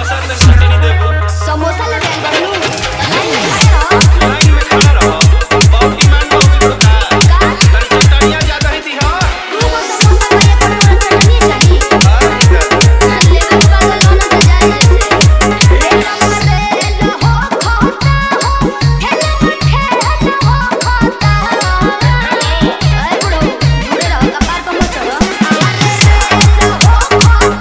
समोसा ले जाएं बहनू लाइन में खड़े रहो लाइन में खड़ा रहो बहुत डिमांड बहुत होता तनी चटनिया ज्यादा ही दी हो तू को समोसा में एक और चटनी चाहिए ले लो बाबा लोना तो जाए जैसे रे नमस्ते हो खाता हो हेलो हेलो हो खाता अरे बुढ़ो जुड़े रहो कपार पर मत चढ़ो हो खाता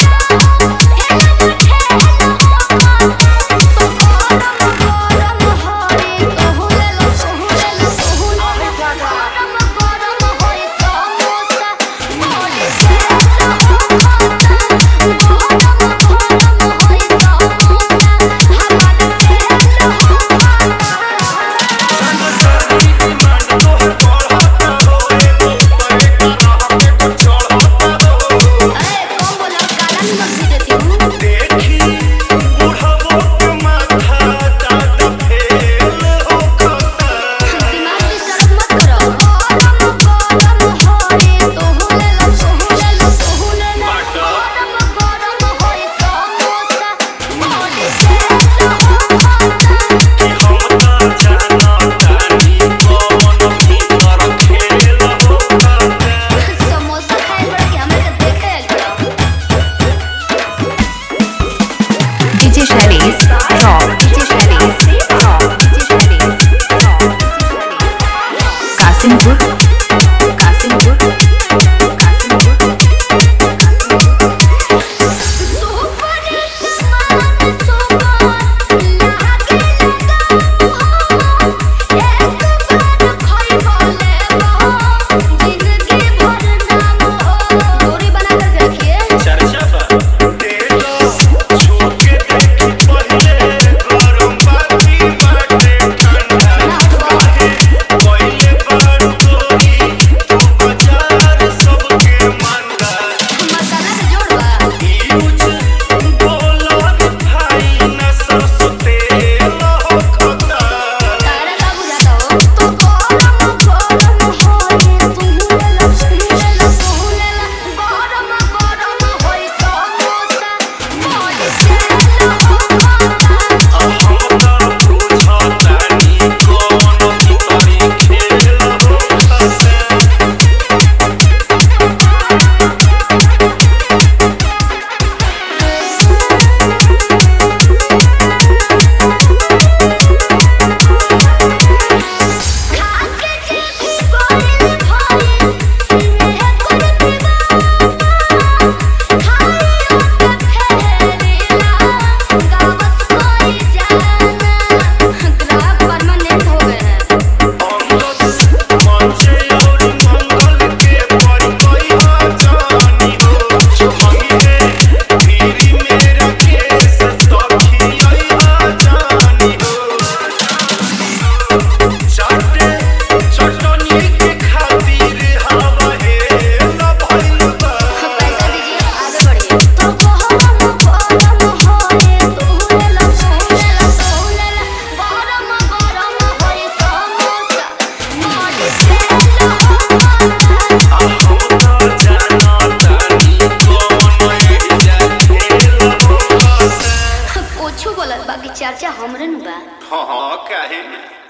बाकी चर्चा हमरे नु बा हां काहे